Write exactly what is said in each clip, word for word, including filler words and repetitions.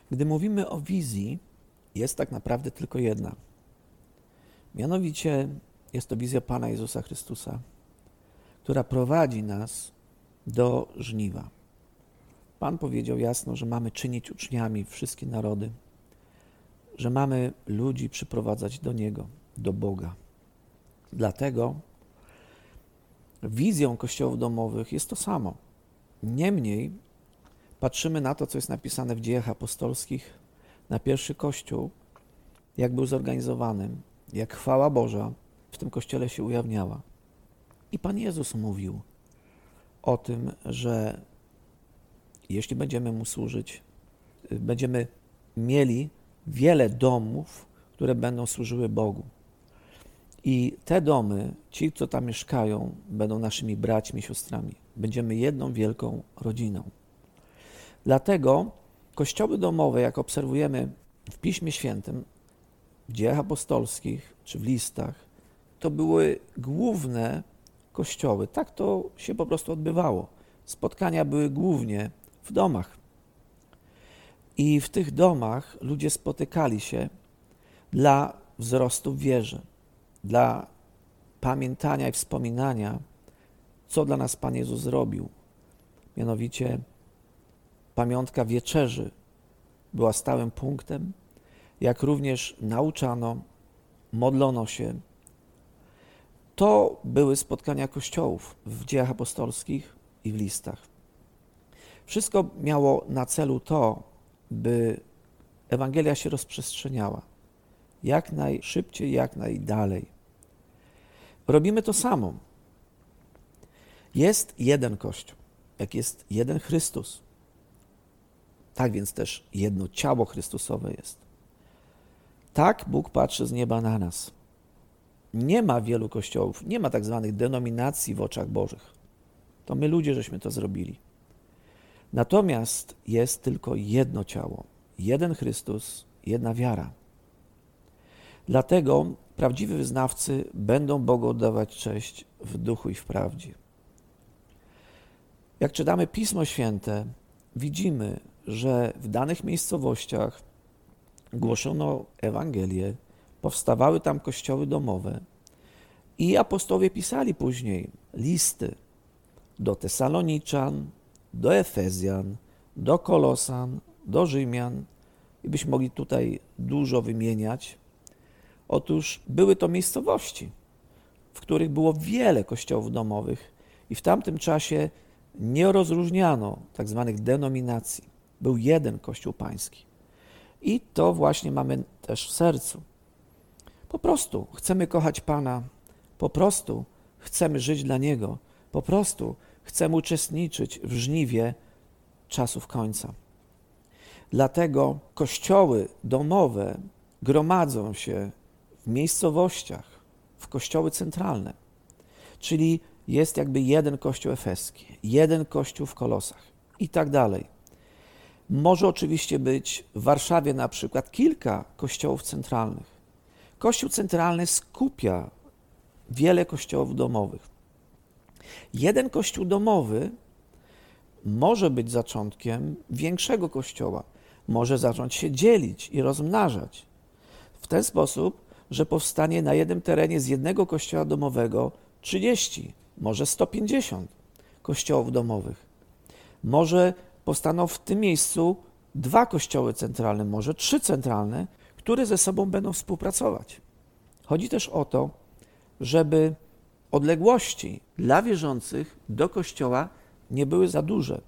Gdy mówimy o wizji, jest tak naprawdę tylko jedna. Mianowicie jest to wizja Pana Jezusa Chrystusa, która prowadzi nas do żniwa. Pan powiedział jasno, że mamy czynić uczniami wszystkie narody, że mamy ludzi przyprowadzać do Niego, do Boga. Dlatego wizją kościołów domowych jest to samo. Niemniej patrzymy na to, co jest napisane w Dziejach Apostolskich, na pierwszy Kościół, jak był zorganizowany, jak chwała Boża w tym Kościele się ujawniała. I Pan Jezus mówił o tym, że jeśli będziemy Mu służyć, będziemy mieli wiele domów, które będą służyły Bogu. I te domy, ci, co tam mieszkają, będą naszymi braćmi, siostrami. Będziemy jedną wielką rodziną. Dlatego kościoły domowe, jak obserwujemy w Piśmie Świętym, w Dziejach Apostolskich czy w listach, to były główne kościoły. Tak to się po prostu odbywało. Spotkania były głównie w domach. I w tych domach ludzie spotykali się dla wzrostu w wierze, dla pamiętania i wspominania, co dla nas Pan Jezus zrobił. Mianowicie pamiątka wieczerzy była stałym punktem, jak również nauczano, modlono się. To były spotkania kościołów w Dziejach Apostolskich i w listach. Wszystko miało na celu to, by Ewangelia się rozprzestrzeniała jak najszybciej, jak najdalej. Robimy to samo. Jest jeden Kościół, jak jest jeden Chrystus. Tak więc też jedno ciało Chrystusowe jest. Tak Bóg patrzy z nieba na nas. Nie ma wielu kościołów, nie ma tak zwanych denominacji w oczach Bożych. To my ludzie żeśmy to zrobili. Natomiast jest tylko jedno ciało, jeden Chrystus, jedna wiara. Dlatego prawdziwi wyznawcy będą Bogu oddawać cześć w duchu i w prawdzie. Jak czytamy Pismo Święte, widzimy, że w danych miejscowościach głoszono Ewangelię, powstawały tam kościoły domowe i apostołowie pisali później listy do Tesaloniczan, do Efezjan, do Kolosan, do Rzymian i byśmy mogli tutaj dużo wymieniać. Otóż były to miejscowości, w których było wiele kościołów domowych i w tamtym czasie nie rozróżniano tak zwanych denominacji. Był jeden Kościół Pański. I to właśnie mamy też w sercu. Po prostu chcemy kochać Pana, po prostu chcemy żyć dla Niego, po prostu chcemy uczestniczyć w żniwie czasów końca. Dlatego kościoły domowe gromadzą się w miejscowościach, w kościoły centralne, czyli jest jakby jeden kościół efeski, jeden kościół w Kolosach i tak dalej. Może oczywiście być w Warszawie na przykład kilka kościołów centralnych. Kościół centralny skupia wiele kościołów domowych. Jeden kościół domowy może być zaczątkiem większego kościoła, może zacząć się dzielić i rozmnażać w ten sposób, że powstanie na jednym terenie z jednego kościoła domowego trzydzieści, może sto pięćdziesiąt kościołów domowych. Może powstaną w tym miejscu dwa kościoły centralne, może trzy centralne, które ze sobą będą współpracować. Chodzi też o to, żeby odległości dla wierzących do kościoła nie były za duże.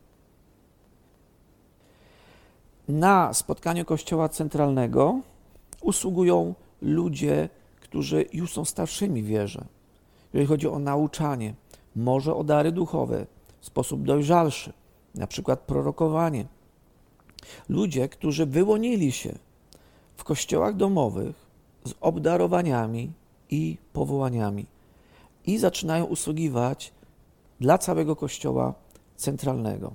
Na spotkaniu kościoła centralnego usługują ludzie, którzy już są starszymi w wierze. Jeżeli chodzi o nauczanie, może o dary duchowe w sposób dojrzalszy, na przykład prorokowanie. Ludzie, którzy wyłonili się w kościołach domowych z obdarowaniami i powołaniami i zaczynają usługiwać dla całego kościoła centralnego.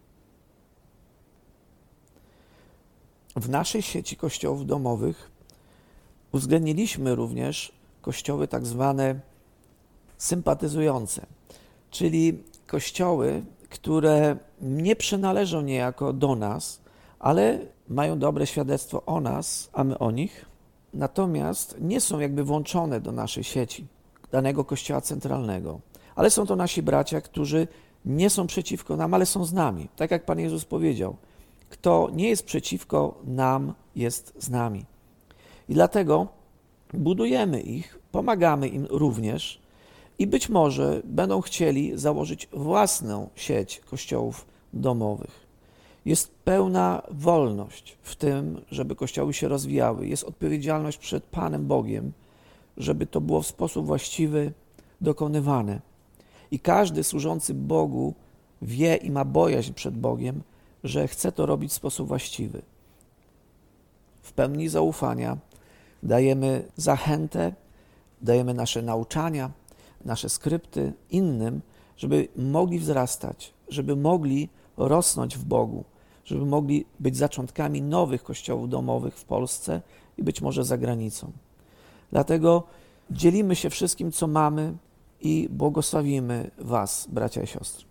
W naszej sieci kościołów domowych uwzględniliśmy również kościoły tak zwane sympatyzujące, czyli kościoły, które nie przynależą niejako do nas, ale mają dobre świadectwo o nas, a my o nich, natomiast nie są jakby włączone do naszej sieci, danego kościoła centralnego. Ale są to nasi bracia, którzy nie są przeciwko nam, ale są z nami. Tak jak Pan Jezus powiedział, kto nie jest przeciwko nam, jest z nami. I dlatego budujemy ich, pomagamy im również i być może będą chcieli założyć własną sieć kościołów domowych. Jest pełna wolność w tym, żeby kościoły się rozwijały. Jest odpowiedzialność przed Panem Bogiem, żeby to było w sposób właściwy dokonywane. I każdy służący Bogu wie i ma bojaźń przed Bogiem, że chce to robić w sposób właściwy. W pełni zaufania dajemy zachętę, dajemy nasze nauczania, nasze skrypty innym, żeby mogli wzrastać, żeby mogli rosnąć w Bogu, żeby mogli być zaczątkami nowych kościołów domowych w Polsce i być może za granicą. Dlatego dzielimy się wszystkim, co mamy i błogosławimy Was, bracia i siostry.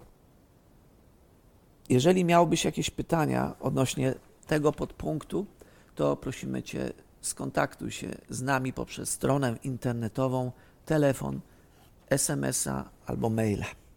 Jeżeli miałbyś jakieś pytania odnośnie tego podpunktu, to prosimy Cię, skontaktuj się z nami poprzez stronę internetową, telefon, es em es a albo maila.